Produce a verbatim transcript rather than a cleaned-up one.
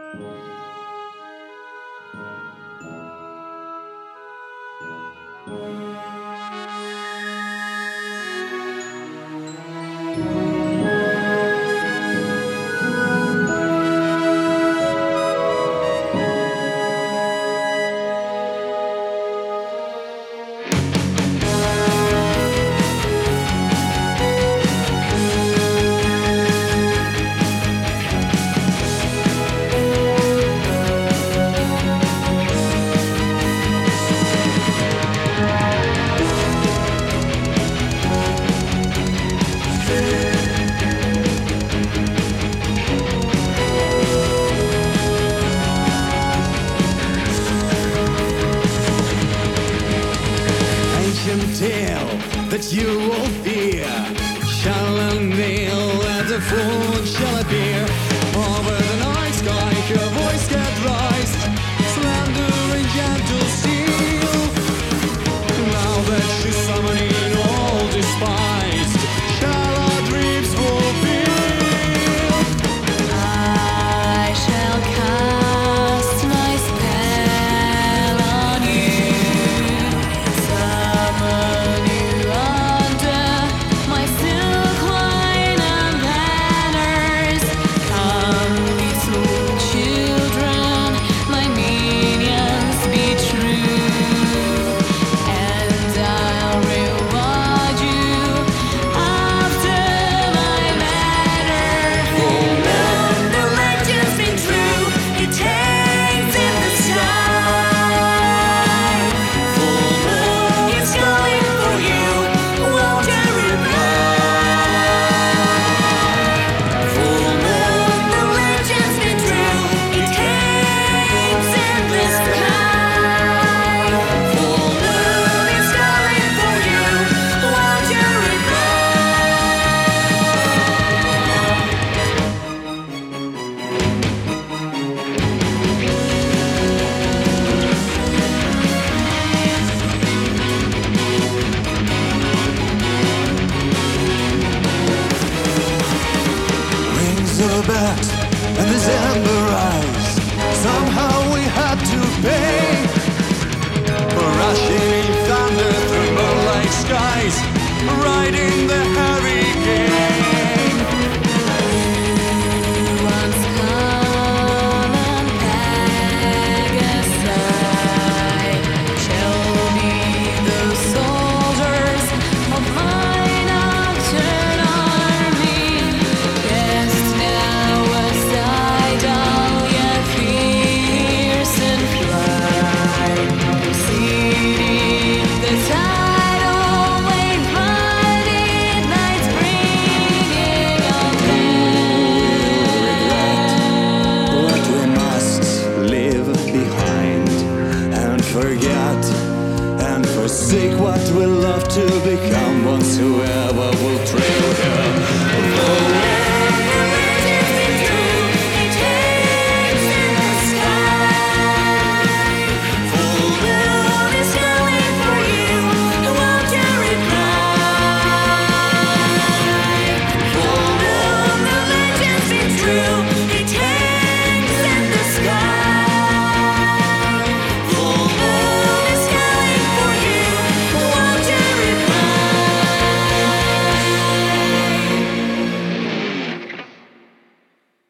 Tale that you will fear shall unveil, and the fool shall appear. Over the night sky her voice can rise, slender and gentle steel. Now that she's summoning all despised, shall our dreams fulfill. I shall cast my spell on you, summon you under my silk line and banners. Come, little children, my minions, be true, and I'll reward you after my manner. Full moon, the legend's been true, it hangs in the sky. Full moon, it's calling for you, won't you reply? Full moon, the legend's been true, it hangs in the sky. Full moon, it's calling for you, won't you reply? Rings of bells and this amber eyes. Somehow we had to pay for rushing in thunder through moonlight skies, riding the hand